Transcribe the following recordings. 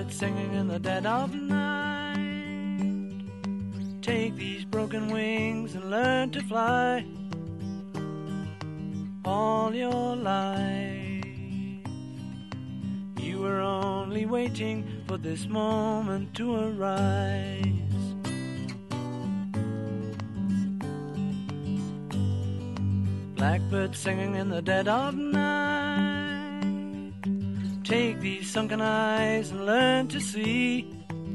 Blackbird singing in the dead of night. Take these broken wings and learn to fly. All your life you were only waiting for this moment to arise. Blackbird singing in the dead of night. Take these sunken eyes and learn to see.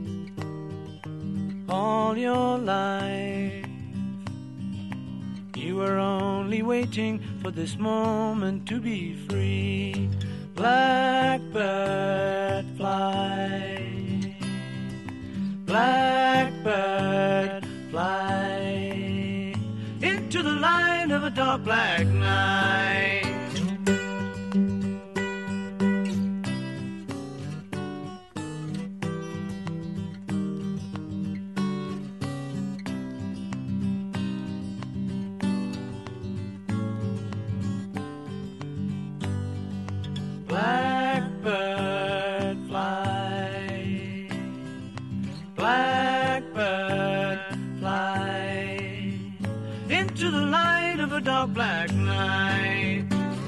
All your life you were only waiting for this moment to be free. Blackbird fly, blackbird fly, into the light of a dark black night. Blackbird fly, blackbird fly, into the light of a dark black night.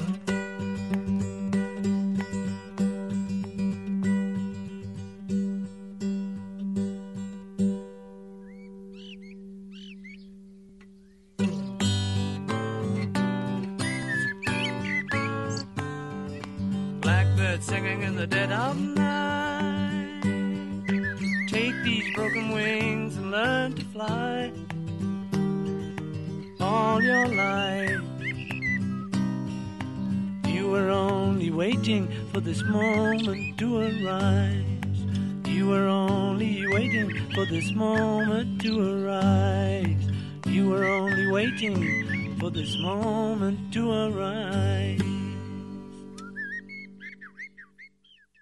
Blackbird singing in the dead of night. Take these broken wings and learn to fly. All your life you were only waiting for this moment to arise. You were only waiting for this moment to arise. You were only waiting for this moment to arise.